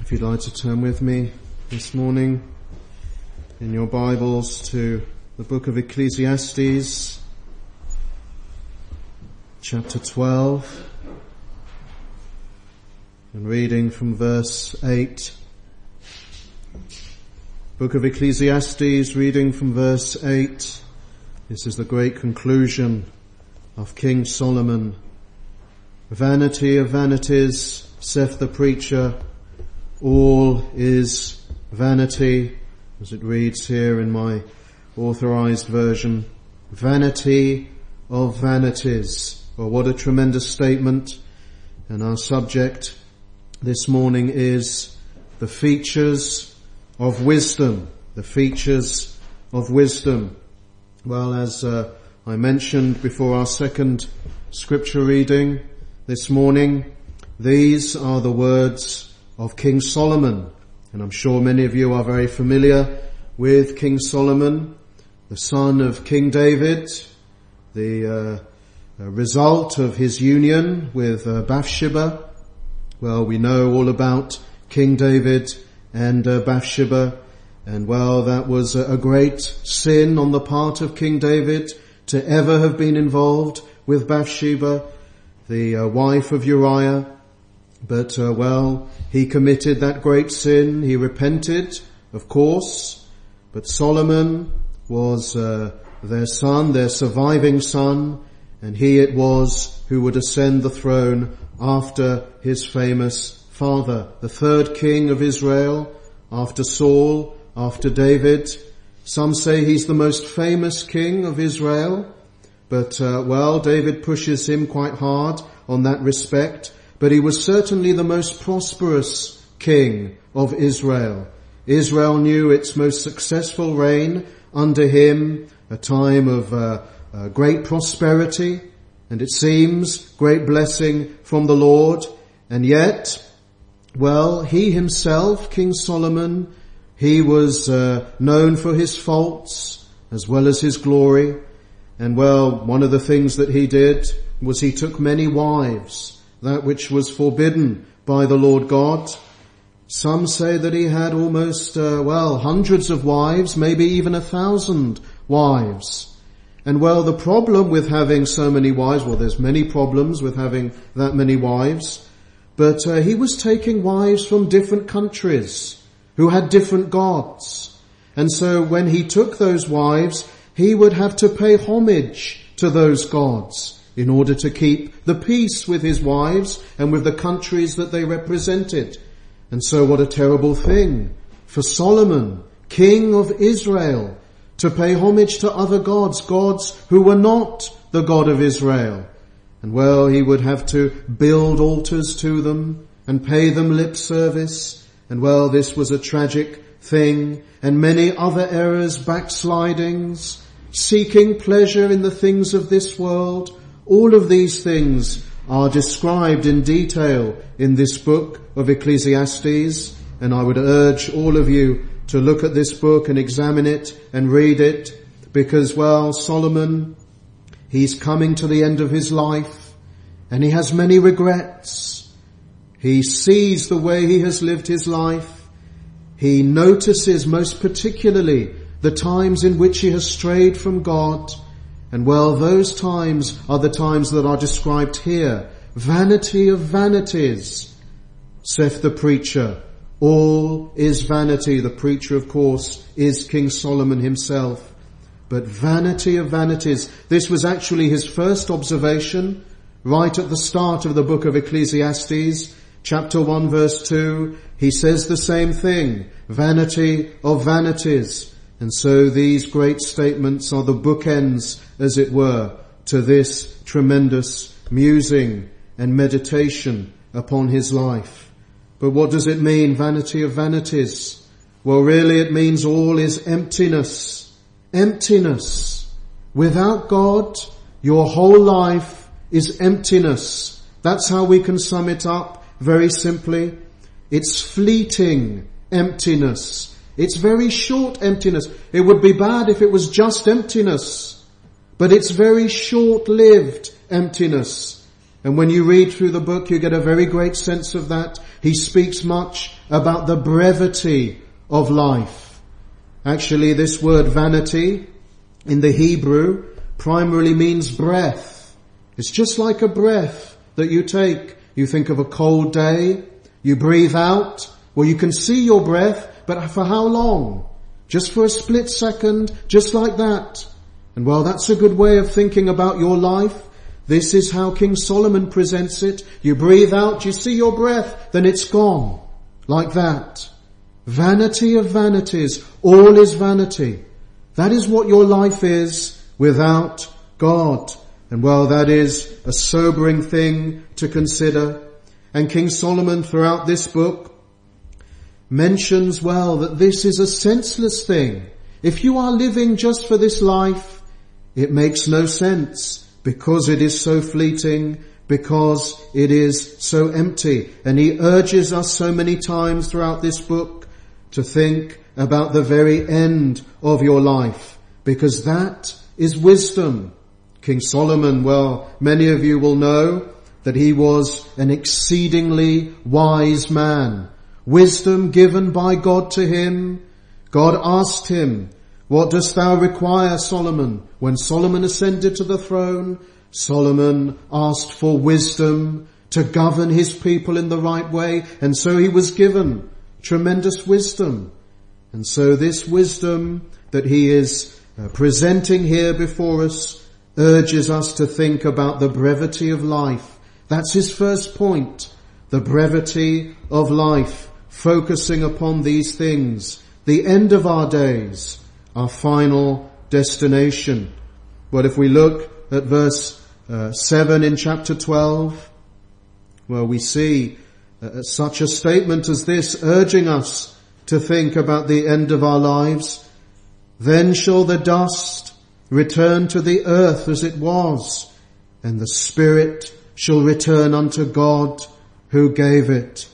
If you'd like to turn with me this morning in your Bibles to the book of Ecclesiastes, chapter 12, and reading from verse 8. Book of Ecclesiastes, reading from verse 8. This is the great conclusion of King Solomon. Vanity of vanities, saith the preacher, all is vanity, as it reads here in my authorized version. Vanity of vanities. Well, what a tremendous statement. And our subject this morning is the features of wisdom. The features of wisdom. Well, as I mentioned before our second scripture reading this morning, these are the words of King Solomon. And I'm sure many of you are very familiar with King Solomon, the son of King David, the result of his union with Bathsheba. Well, we know all about King David and Bathsheba. And well, that was a great sin on the part of King David to ever have been involved with Bathsheba, the wife of Uriah. But, he committed that great sin. He repented, of course. But Solomon was their son, their surviving son, and he it was who would ascend the throne after his famous father, the third king of Israel, after Saul, after David. Some say he's the most famous king of Israel, but, David pushes him quite hard on that respect. But he was certainly the most prosperous king of Israel. Israel knew its most successful reign under him, a time of great prosperity, and it seems great blessing from the Lord. And yet, he himself, King Solomon, he was known for his faults as well as his glory. And one of the things that he did was he took many wives, that which was forbidden by the Lord God. Some say that he had almost, hundreds of wives, maybe even 1,000 wives. And the problem with having so many wives, there's many problems with having that many wives, but he was taking wives from different countries who had different gods. And so when he took those wives, he would have to pay homage to those gods in order to keep the peace with his wives and with the countries that they represented. And so what a terrible thing for Solomon, king of Israel, to pay homage to other gods, gods who were not the God of Israel. And he would have to build altars to them and pay them lip service. And this was a tragic thing. And many other errors, backslidings, seeking pleasure in the things of this world. All of these things are described in detail in this book of Ecclesiastes, and I would urge all of you to look at this book and examine it and read it, because, Solomon, he's coming to the end of his life, and he has many regrets. He sees the way he has lived his life. He notices most particularly the times in which he has strayed from God. And those times are the times that are described here. Vanity of vanities, saith the preacher. All is vanity. The preacher, of course, is King Solomon himself. But vanity of vanities. This was actually his first observation right at the start of the book of Ecclesiastes. Chapter 1 verse 2. He says the same thing. Vanity of vanities. And so these great statements are the bookends, as it were, to this tremendous musing and meditation upon his life. But what does it mean, vanity of vanities? Really it means all is emptiness. Emptiness. Without God, your whole life is emptiness. That's how we can sum it up very simply. It's fleeting emptiness. It's very short emptiness. It would be bad if it was just emptiness, but it's very short-lived emptiness. And when you read through the book, you get a very great sense of that. He speaks much about the brevity of life. Actually, this word vanity in the Hebrew primarily means breath. It's just like a breath that you take. You think of a cold day, you breathe out. Well, you can see your breath, but for how long? Just for a split second, just like that. And well, that's a good way of thinking about your life. This is how King Solomon presents it. You breathe out, you see your breath, then it's gone. Like that. Vanity of vanities. All is vanity. That is what your life is without God. And well, that is a sobering thing to consider. And King Solomon throughout this book mentions, well, that this is a senseless thing. If you are living just for this life, it makes no sense because it is so fleeting, because it is so empty. And he urges us so many times throughout this book to think about the very end of your life, because that is wisdom. King Solomon, well, many of you will know that he was an exceedingly wise man. Wisdom given by God to him. God asked him, "What dost thou require, Solomon?" When Solomon ascended to the throne, Solomon asked for wisdom to govern his people in the right way, and so he was given tremendous wisdom. And so this wisdom that he is presenting here before us urges us to think about the brevity of life. That's his first point, the brevity of life, focusing upon these things, the end of our days, our final destination. But if we look at verse 7 in chapter 12, well, we see such a statement as this urging us to think about the end of our lives. Then shall the dust return to the earth as it was, and the spirit shall return unto God who gave it.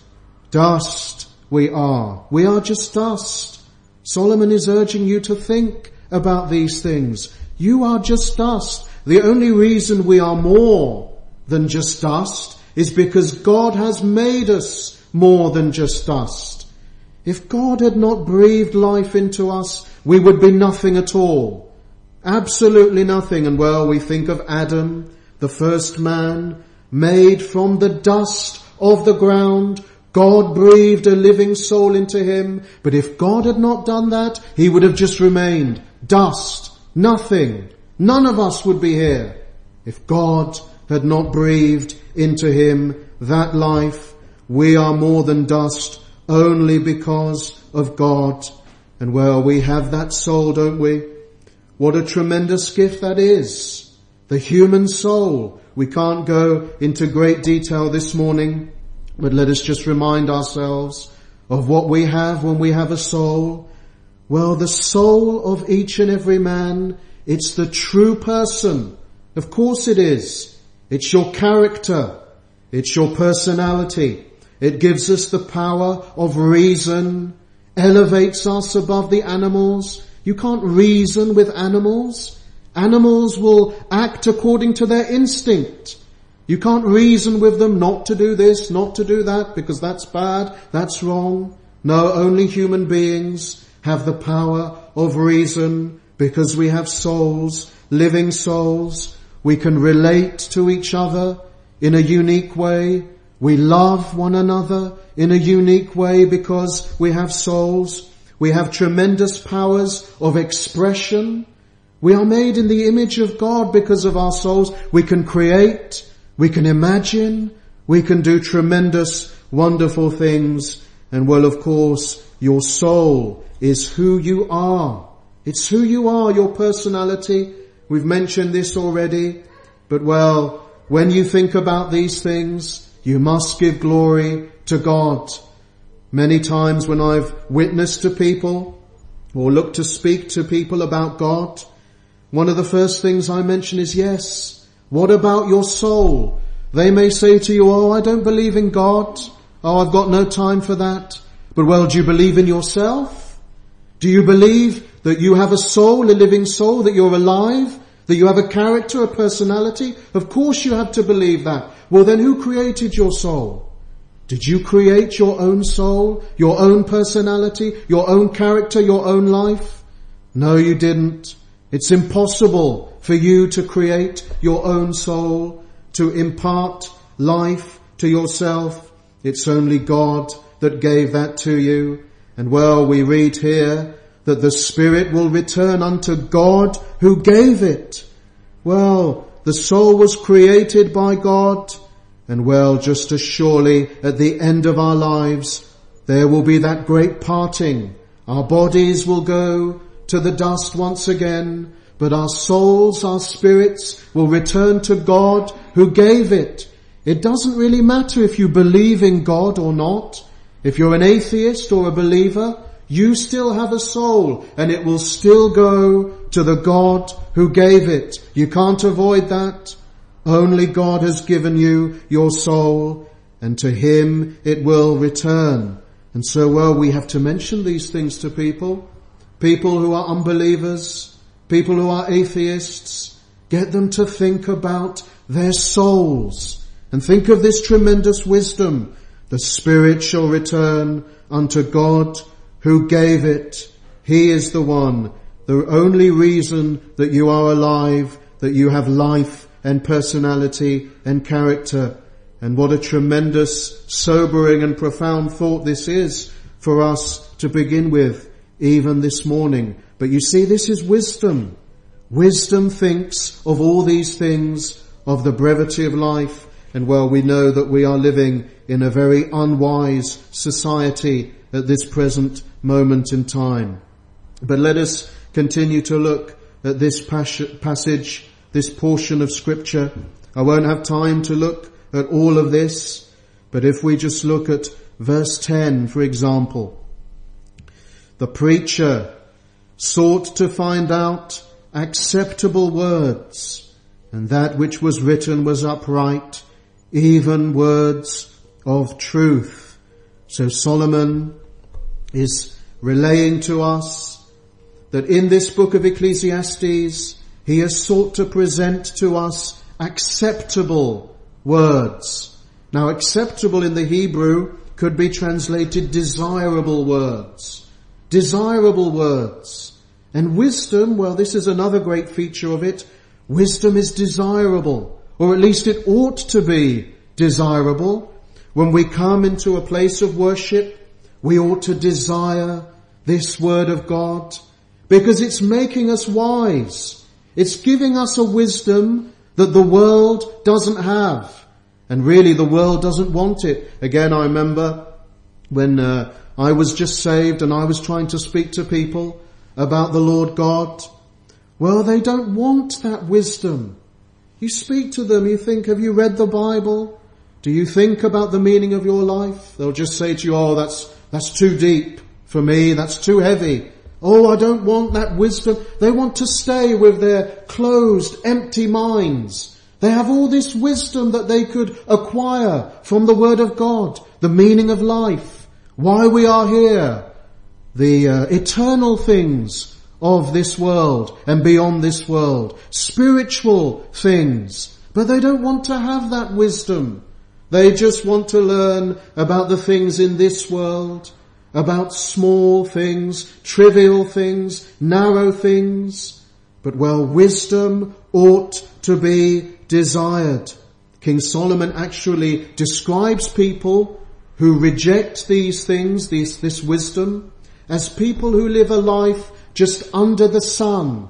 Dust we are. We are just dust. Solomon is urging you to think about these things. You are just dust. The only reason we are more than just dust is because God has made us more than just dust. If God had not breathed life into us, we would be nothing at all. Absolutely nothing. And well, we think of Adam, the first man, made from the dust of the ground. God breathed a living soul into him. But if God had not done that, he would have just remained dust, nothing. None of us would be here if God had not breathed into him that life. We are more than dust only because of God. And well, we have that soul, don't we? What a tremendous gift that is. The human soul. We can't go into great detail this morning, but let us just remind ourselves of what we have when we have a soul. Well, the soul of each and every man, it's the true person. Of course it is. It's your character. It's your personality. It gives us the power of reason, elevates us above the animals. You can't reason with animals. Animals will act according to their instinct. You can't reason with them not to do this, not to do that, because that's bad, that's wrong. No, only human beings have the power of reason, because we have souls, living souls. We can relate to each other in a unique way. We love one another in a unique way because we have souls. We have tremendous powers of expression. We are made in the image of God because of our souls. We can create, we can imagine, we can do tremendous, wonderful things. And well, of course, your soul is who you are. It's who you are, your personality. We've mentioned this already. But well, when you think about these things, you must give glory to God. Many times when I've witnessed to people or looked to speak to people about God, one of the first things I mention is, yes, what about your soul? They may say to you, oh, I don't believe in God. Oh, I've got no time for that. But well, do you believe in yourself? Do you believe that you have a soul, a living soul, that you're alive? That you have a character, a personality? Of course you have to believe that. Well then, who created your soul? Did you create your own soul, your own personality, your own character, your own life? No, you didn't. It's impossible for you to create your own soul, to impart life to yourself. It's only God that gave that to you. And well, we read here that the Spirit will return unto God who gave it. Well, the soul was created by God, and well, just as surely at the end of our lives, there will be that great parting. Our bodies will go to the dust once again, but our souls, our spirits will return to God who gave it. It doesn't really matter if you believe in God or not. If you're an atheist or a believer, you still have a soul, and it will still go to the God who gave it. You can't avoid that. Only God has given you your soul, and to Him it will return. And so, well, we have to mention these things to people who are unbelievers, people who are atheists. Get them to think about their souls and think of this tremendous wisdom. The Spirit shall return unto God who gave it. He is the one, the only reason that you are alive, that you have life and personality and character. And what a tremendous, sobering and profound thought this is for us to begin with, even this morning. But you see, this is wisdom. Wisdom thinks of all these things, of the brevity of life. And well, we know that we are living in a very unwise society at this present moment in time. But let us continue to look at this passage, this portion of Scripture. I won't have time to look at all of this, but if we just look at verse 10, for example, the preacher sought to find out acceptable words, and that which was written was upright, even words of truth. So Solomon is relaying to us that in this book of Ecclesiastes, he has sought to present to us acceptable words. Now, acceptable in the Hebrew could be translated desirable words. Desirable words. And wisdom, well, this is another great feature of it. Wisdom is desirable, or at least it ought to be desirable. When we come into a place of worship, we ought to desire this word of God, because it's making us wise. It's giving us a wisdom that the world doesn't have. And really the world doesn't want it. Again, I remember when I was just saved and I was trying to speak to people about the Lord God. Well, they don't want that wisdom. You speak to them, you think, have you read the Bible? Do you think about the meaning of your life? They'll just say to you, oh, that's too deep for me, that's too heavy. Oh, I don't want that wisdom. They want to stay with their closed, empty minds. They have all this wisdom that they could acquire from the Word of God, the meaning of life, why we are here, the eternal things of this world and beyond this world, spiritual things. But they don't want to have that wisdom. They just want to learn about the things in this world, about small things, trivial things, narrow things. But well, wisdom ought to be desired. King Solomon actually describes people who reject these things, this wisdom, as people who live a life just under the sun,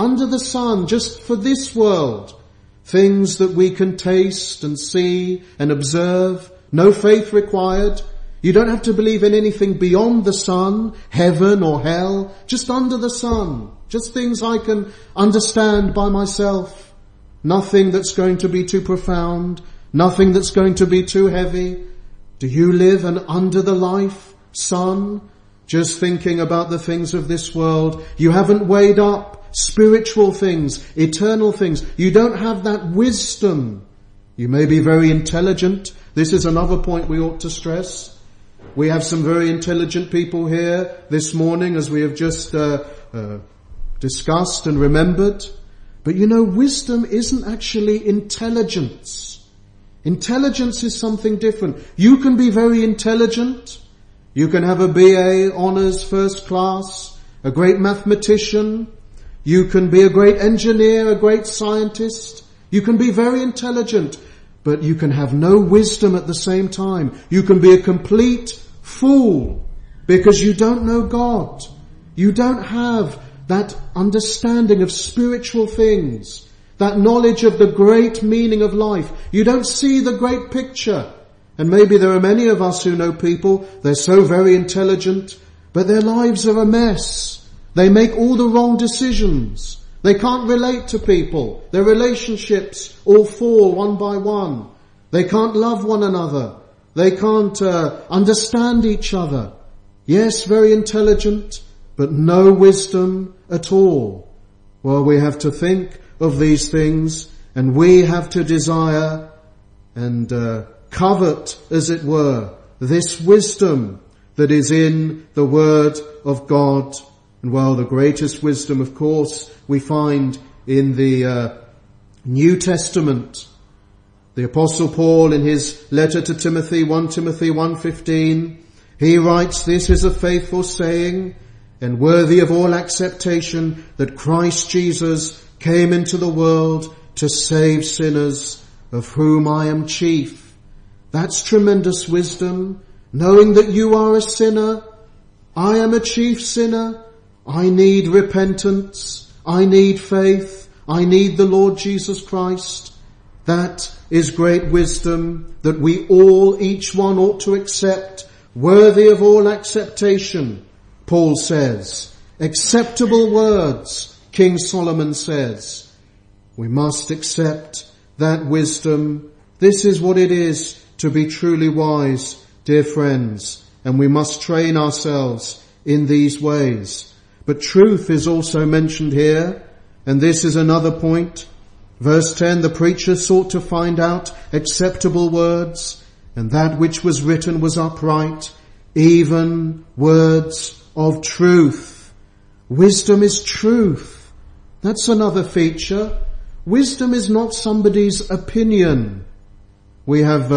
just for this world. Things that we can taste and see and observe. No faith required. You don't have to believe in anything beyond the sun, heaven or hell, just under the sun. Just things I can understand by myself. Nothing that's going to be too profound. Nothing that's going to be too heavy. Do you live an under the life sun? Just thinking about the things of this world. You haven't weighed up spiritual things, eternal things. You don't have that wisdom. You may be very intelligent. This is another point we ought to stress. We have some very intelligent people here this morning, as we have just discussed and remembered. But you know, wisdom isn't actually intelligence. Intelligence is something different. You can be very intelligent. You can have a BA, honours, first class, a great mathematician. You can be a great engineer, a great scientist. You can be very intelligent, but you can have no wisdom at the same time. You can be a complete fool because you don't know God. You don't have that understanding of spiritual things, that knowledge of the great meaning of life. You don't see the great picture. And maybe there are many of us who know people, they're so very intelligent, but their lives are a mess. They make all the wrong decisions. They can't relate to people. Their relationships all fall one by one. They can't love one another. They can't understand each other. Yes, very intelligent, but no wisdom at all. Well, we have to think of these things, and we have to desire and covet, as it were, this wisdom that is in the Word of God. And well, the greatest wisdom, of course, we find in the New Testament. The Apostle Paul, in his letter to Timothy, 1 Timothy 1:15, he writes, "This is a faithful saying and worthy of all acceptation, that Christ Jesus came into the world to save sinners, of whom I am chief." That's tremendous wisdom, knowing that you are a sinner. I am a chief sinner. I need repentance. I need faith. I need the Lord Jesus Christ. That is great wisdom that we all, each one, ought to accept, worthy of all acceptation, Paul says. Acceptable words, King Solomon says. We must accept that wisdom. This is what it is to be truly wise, dear friends, and we must train ourselves in these ways. But truth is also mentioned here, and this is another point. Verse 10, the preacher sought to find out acceptable words, and that which was written was upright, even words of truth. Wisdom is truth. That's another feature. Wisdom is not somebody's opinion. We have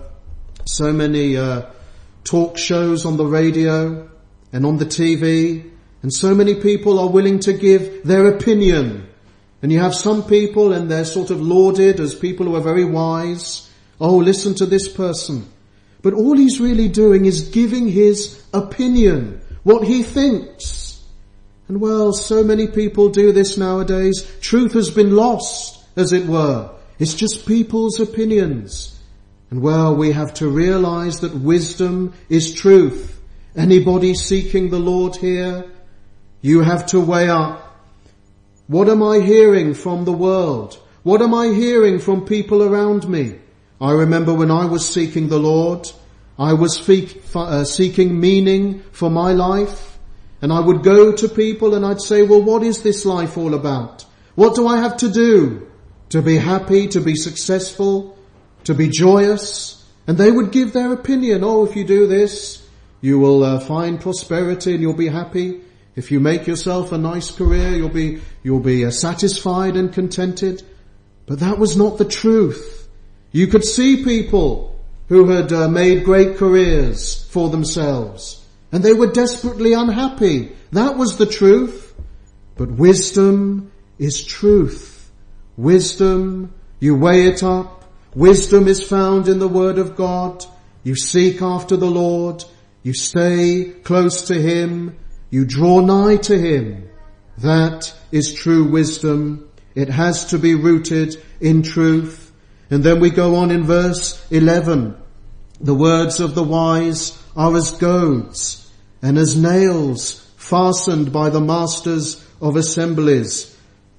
so many talk shows on the radio and on the TV, and so many people are willing to give their opinion. And you have some people, and they're sort of lauded as people who are very wise. Oh, listen to this person. But all he's really doing is giving his opinion, what he thinks. And well, so many people do this nowadays. Truth has been lost, as it were. It's just people's opinions. And well, we have to realize that wisdom is truth. Anybody seeking the Lord here, you have to weigh up. What am I hearing from the world? What am I hearing from people around me? I remember when I was seeking the Lord, I was seeking meaning for my life, and I would go to people and I'd say, well, what is this life all about? What do I have to do to be happy, to be successful, to be joyous? And they would give their opinion. Oh, if you do this, you will find prosperity and you'll be happy. If you make yourself a nice career, you'll be satisfied and contented. But that was not the truth. You could see people who had made great careers for themselves, and they were desperately unhappy. That was the truth. But wisdom is truth. Wisdom, you weigh it up. Wisdom is found in the Word of God. You seek after the Lord. You stay close to Him. You draw nigh to Him. That is true wisdom. It has to be rooted in truth. And then we go on in verse 11. The words of the wise are as goads and as nails fastened by the masters of assemblies,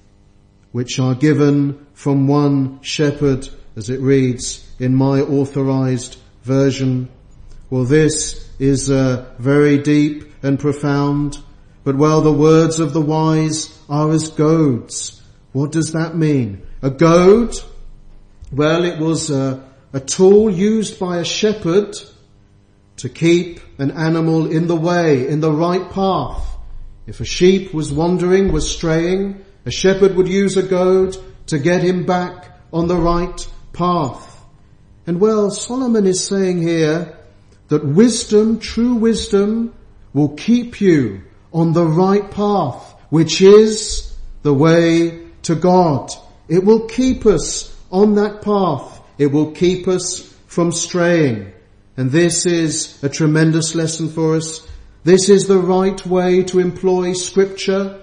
which are given from one shepherd, as it reads in my authorized version. Well, this is very deep and profound. But well, the words of the wise are as goads. What does that mean? A goad? Well, it was a tool used by a shepherd to keep an animal in the way, in the right path. If a sheep was wandering, was straying, A shepherd would use a goad to get him back on the right path. And well, Solomon is saying here that wisdom, true wisdom, will keep you on the right path, which is the way to God. It will keep us on that path. It will keep us from straying. And this is a tremendous lesson for us. This is the right way to employ Scripture.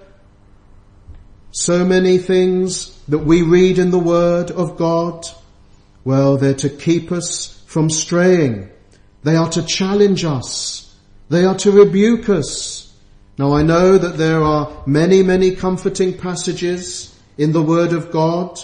So many things that we read in the Word of God, well, they're to keep us from straying. They are to challenge us. They are to rebuke us. Now I know that there are many, many comforting passages in the Word of God,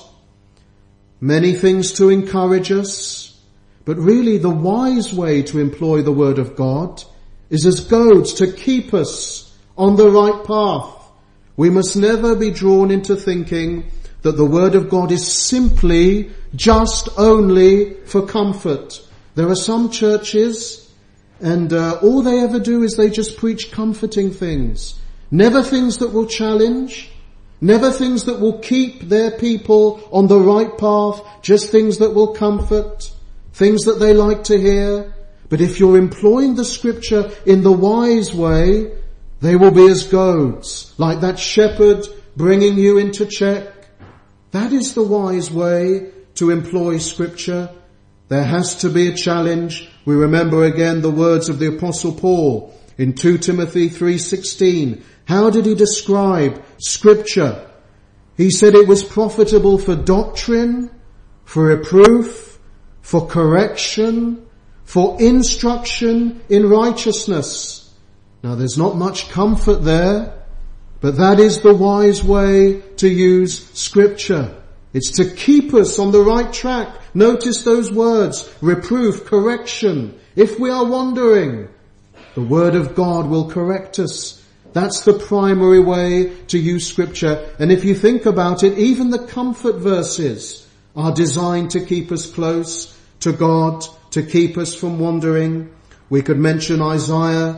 many things to encourage us, but really the wise way to employ the Word of God is as goads to keep us on the right path. We must never be drawn into thinking that the Word of God is simply, just only for comfort. There are some churches and all they ever do is they just preach comforting things. Never things that will challenge, never things that will keep their people on the right path, just things that will comfort, things that they like to hear. But if you're employing the Scripture in the wise way, they will be as goads, like that shepherd bringing you into check. That is the wise way to employ Scripture. There has to be a challenge. We remember again the words of the Apostle Paul in 2 Timothy 3:16. How did he describe Scripture? He said it was profitable for doctrine, for reproof, for correction, for instruction in righteousness. Now there's not much comfort there, but that is the wise way to use Scripture. It's to keep us on the right track. Notice those words, reproof, correction. If we are wandering, the Word of God will correct us. That's the primary way to use Scripture. And if you think about it, even the comfort verses are designed to keep us close to God, to keep us from wandering. We could mention Isaiah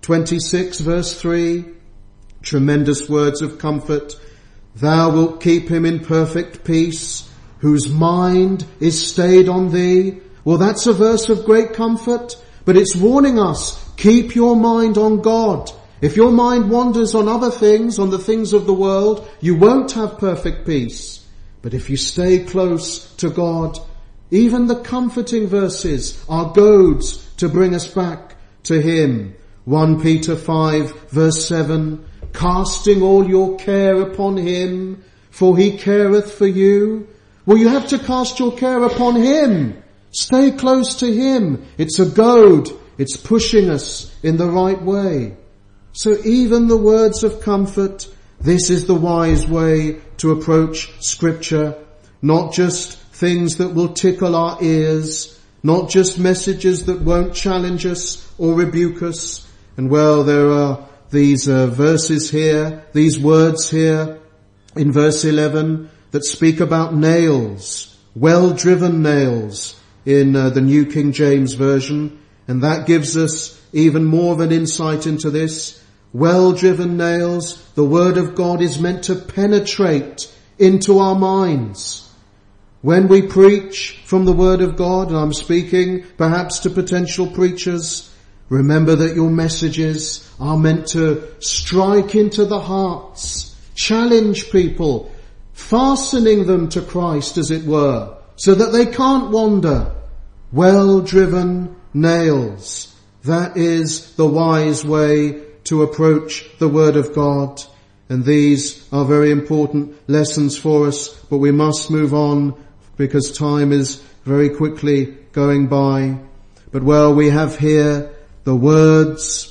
26 verse 3, tremendous words of comfort. Thou wilt keep him in perfect peace, whose mind is stayed on thee. Well, that's a verse of great comfort, but it's warning us, keep your mind on God. If your mind wanders on other things, on the things of the world, you won't have perfect peace. But if you stay close to God, even the comforting verses are goads to bring us back to Him. 1 Peter 5 verse 7, casting all your care upon Him, for He careth for you. Well, you have to cast your care upon Him. Stay close to Him. It's a goad. It's pushing us in the right way. So even the words of comfort, this is the wise way to approach Scripture. Not just things that will tickle our ears, not just messages that won't challenge us or rebuke us. And well, there are these verses here, these words here in verse 11 that speak about nails, well-driven nails in the New King James Version. And that gives us even more of an insight into this. Well-driven nails, the Word of God is meant to penetrate into our minds. When we preach from the Word of God, and I'm speaking perhaps to potential preachers, remember that your messages are meant to strike into the hearts, challenge people, fastening them to Christ as it were, so that they can't wander. Well-driven nails. That is the wise way to approach the Word of God. And these are very important lessons for us, but we must move on because time is very quickly going by. But well, we have here the words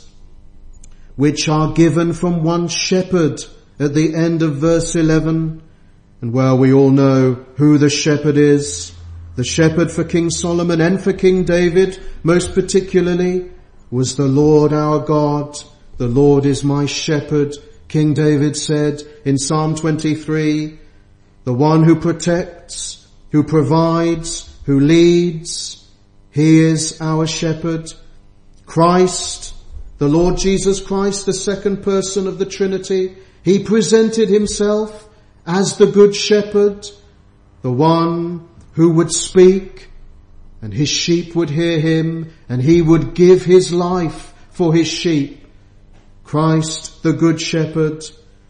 which are given from one shepherd at the end of verse 11. And well, we all know who the shepherd is. The shepherd for King Solomon and for King David, most particularly, was the Lord our God. The Lord is my shepherd, King David said in Psalm 23. The one who protects, who provides, who leads. He is our shepherd. Christ, the Lord Jesus Christ, the second person of the Trinity, He presented Himself as the good shepherd, the one who would speak, and his sheep would hear him, and he would give his life for his sheep. Christ, the good shepherd,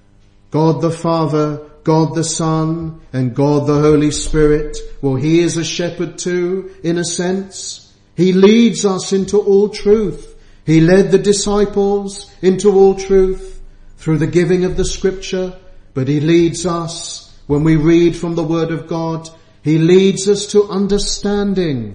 God the Father, God the Son, and God the Holy Spirit. Well, he is a shepherd too, in a sense. He leads us into all truth. He led the disciples into all truth through the giving of the scripture, but he leads us when we read from the Word of God. He leads us to understanding.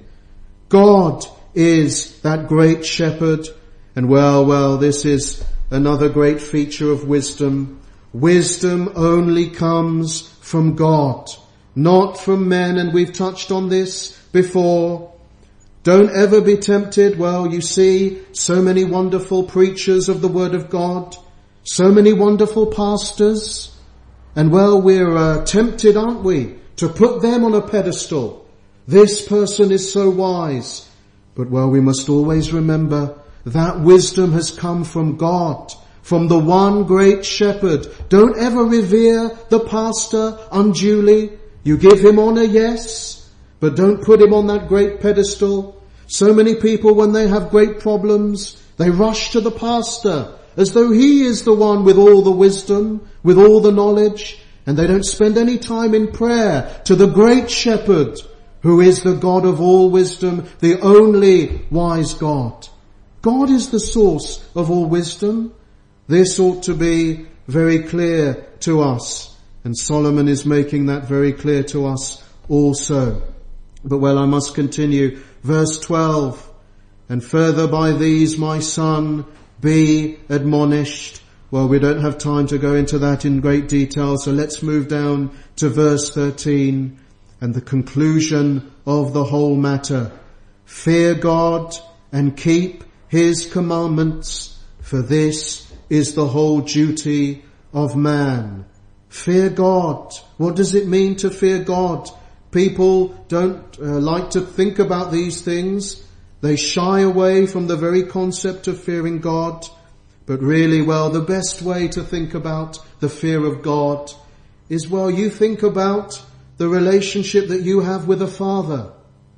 God is that great shepherd. And well, this is another great feature of wisdom. Wisdom only comes from God, not from men, and we've touched on this before. Don't ever be tempted. Well, you see so many wonderful preachers of the Word of God, so many wonderful pastors, and well, we're tempted, aren't we, to put them on a pedestal. This person is so wise. But well, we must always remember that wisdom has come from God, from the one great shepherd. Don't ever revere the pastor unduly. You give him honor, yes, but don't put him on that great pedestal. So many people, when they have great problems, they rush to the pastor as though he is the one with all the wisdom, with all the knowledge, and they don't spend any time in prayer to the great shepherd, who is the God of all wisdom, the only wise God. God is the source of all wisdom. This ought to be very clear to us, and Solomon is making that very clear to us also. But well, I must continue. Verse 12, and further by these, my son, be admonished. Well, we don't have time to go into that in great detail, so let's move down to verse 13 and the conclusion of the whole matter. Fear God and keep his commandments, for this is the whole duty of man. Fear God. What does it mean to fear God? People don't like to think about these things. They shy away from the very concept of fearing God. But really, well, the best way to think about the fear of God is, well, you think about the relationship that you have with a father.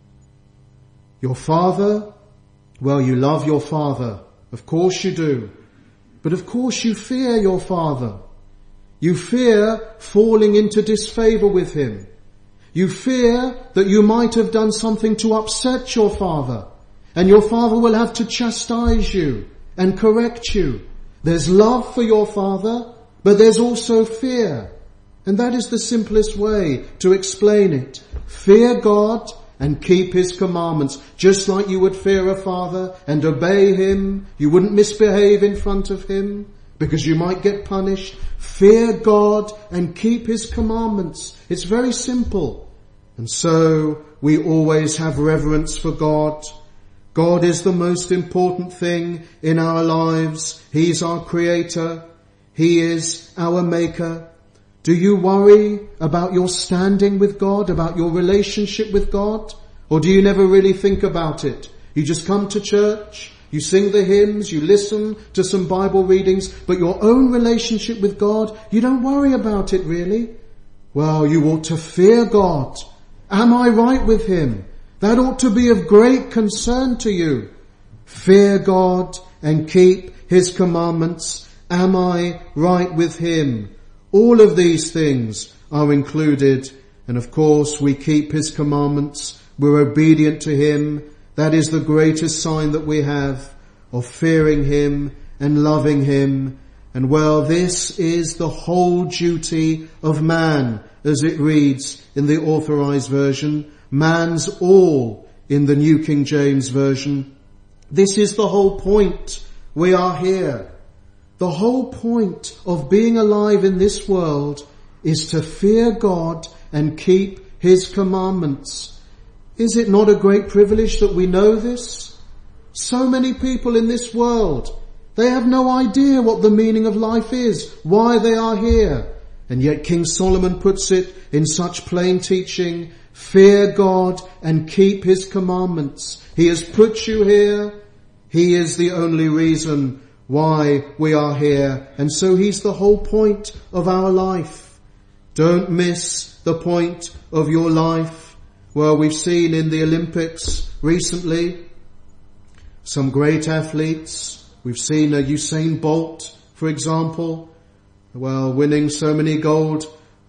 Your father, well, you love your father. Of course you do. But of course you fear your father. You fear falling into disfavor with him. You fear that you might have done something to upset your father, and your father will have to chastise you and correct you. There's love for your father, but there's also fear. And that is the simplest way to explain it. Fear God and keep his commandments, just like you would fear a father and obey him. You wouldn't misbehave in front of him because you might get punished. Fear God and keep his commandments. It's very simple. And so we always have reverence for God. God is the most important thing in our lives. He's our creator. He is our maker. Do you worry about your standing with God, about your relationship with God? Or do you never really think about it? You just come to church, you sing the hymns, you listen to some Bible readings, but your own relationship with God, you don't worry about it really. Well, you ought to fear God. Am I right with him? That ought to be of great concern to you. Fear God and keep his commandments. Am I right with him? All of these things are included. And of course we keep his commandments. We're obedient to him. That is the greatest sign that we have of fearing him and loving him. And well, this is the whole duty of man, as it reads in the Authorized Version. Man's all in the New King James Version. This is the whole point. We are here. The whole point of being alive in this world is to fear God and keep his commandments. Is it not a great privilege that we know this? So many people in this world, they have no idea what the meaning of life is, why they are here. And yet King Solomon puts it in such plain teaching. Fear God and keep his commandments. He has put you here. He is the only reason why we are here. And so he's the whole point of our life. Don't miss the point of your life. Well, we've seen in the Olympics recently some great athletes. We've seen Usain Bolt, for example, winning so many gold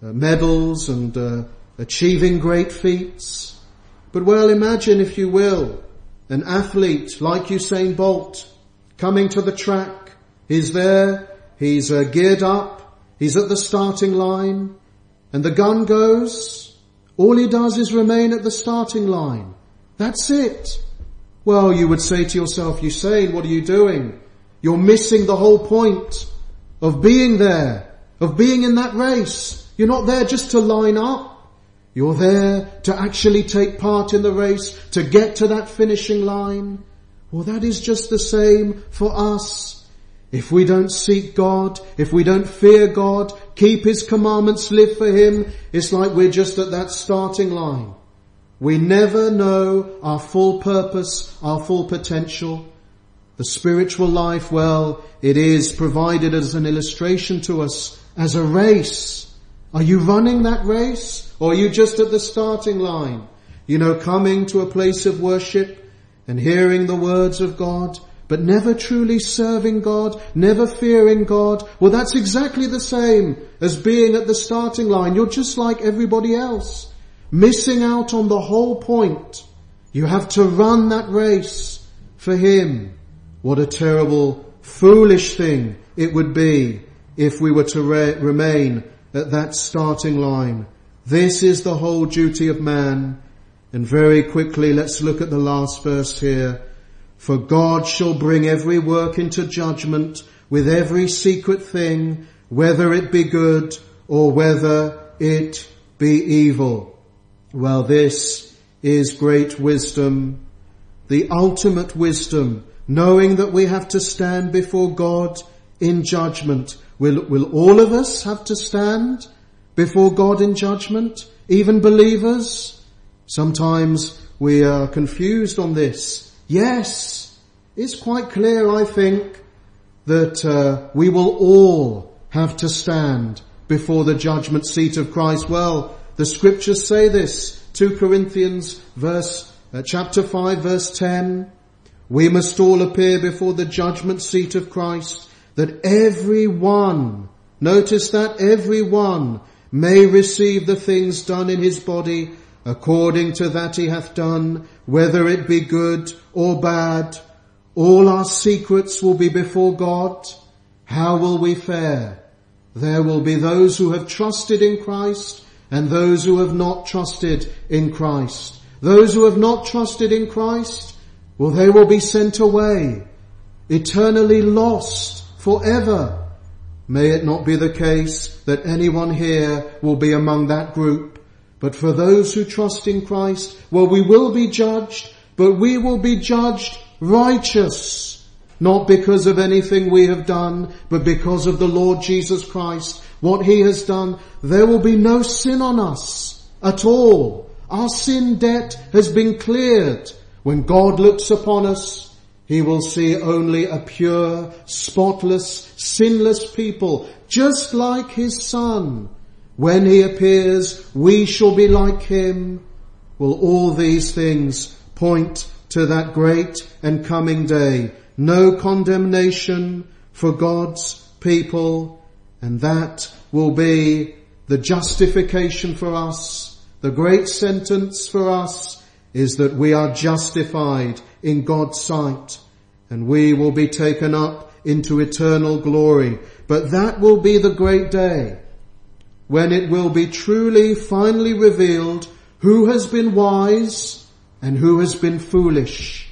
medals and achieving great feats. But imagine, if you will, an athlete like Usain Bolt coming to the track. He's there, he's geared up, he's at the starting line, and the gun goes. All he does is remain at the starting line. That's it. Well, you would say to yourself, Usain, what are you doing? You're missing the whole point of being there, of being in that race. You're not there just to line up. You're there to actually take part in the race, to get to that finishing line. Well, that is just the same for us. If we don't seek God, if we don't fear God, keep His commandments, live for Him, it's like we're just at that starting line. We never know our full purpose, our full potential. The spiritual life, it is provided as an illustration to us as a race. Are you running that race? Or are you just at the starting line? Coming to a place of worship and hearing the words of God, but never truly serving God, never fearing God. Well, that's exactly the same as being at the starting line. You're just like everybody else, missing out on the whole point. You have to run that race for Him. What a terrible, foolish thing it would be if we were to remain at that starting line. This is the whole duty of man. And very quickly, let's look at the last verse here. For God shall bring every work into judgment with every secret thing, whether it be good or whether it be evil. Well, this is great wisdom, the ultimate wisdom, knowing that we have to stand before God in judgment. Will all of us have to stand before God in judgment? Even believers? Sometimes we are confused on this. Yes, it's quite clear, I think, that we will all have to stand before the judgment seat of Christ. Well, the scriptures say this, 2 Corinthians chapter 5 verse 10. We must all appear before the judgment seat of Christ, that everyone, notice that, everyone may receive the things done in his body according to that he hath done, whether it be good or bad. All our secrets will be before God. How will we fare? There will be those who have trusted in Christ and those who have not trusted in Christ. Those who have not trusted in Christ, well, they will be sent away, eternally lost forever. May it not be the case that anyone here will be among that group. But for those who trust in Christ, well, we will be judged, but we will be judged righteous, not because of anything we have done, but because of the Lord Jesus Christ, what He has done. There will be no sin on us at all. Our sin debt has been cleared. When God looks upon us, He will see only a pure, spotless, sinless people, just like His Son. When He appears, we shall be like Him. Well, all these things point to that great and coming day. No condemnation for God's people, and that will be the justification for us. The great sentence for us is that we are justified in God's sight, and we will be taken up into eternal glory. But that will be the great day when it will be truly, finally revealed who has been wise and who has been foolish.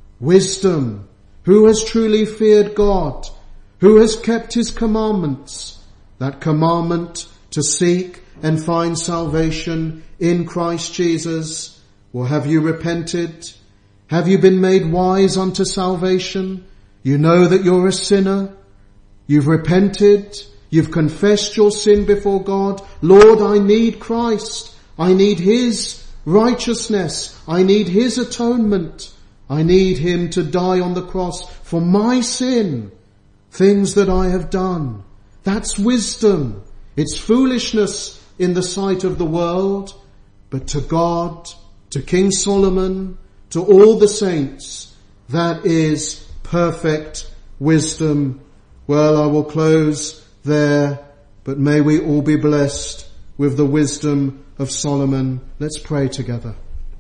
Wisdom, who has truly feared God, who has kept His commandments, that commandment to seek and find salvation in Christ Jesus. Or have you repented? Have you been made wise unto salvation? You know that you're a sinner. You've repented. You've confessed your sin before God. Lord, I need Christ. I need His righteousness. I need His atonement. I need Him to die on the cross for my sin, things that I have done. That's wisdom. It's foolishness in the sight of the world, but to God, to King Solomon, to all the saints, that is perfect wisdom. Well, I will close there, but may we all be blessed with the wisdom of Solomon. Let's pray together.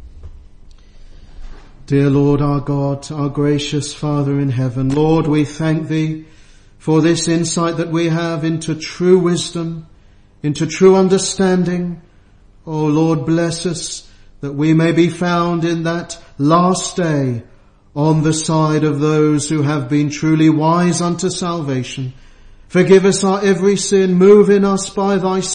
Dear Lord our God, our gracious Father in heaven, Lord, we thank Thee for this insight that we have into true wisdom, into true understanding. Oh Lord, bless us that we may be found in that last day on the side of those who have been truly wise unto salvation. Forgive us our every sin, move in us by Thy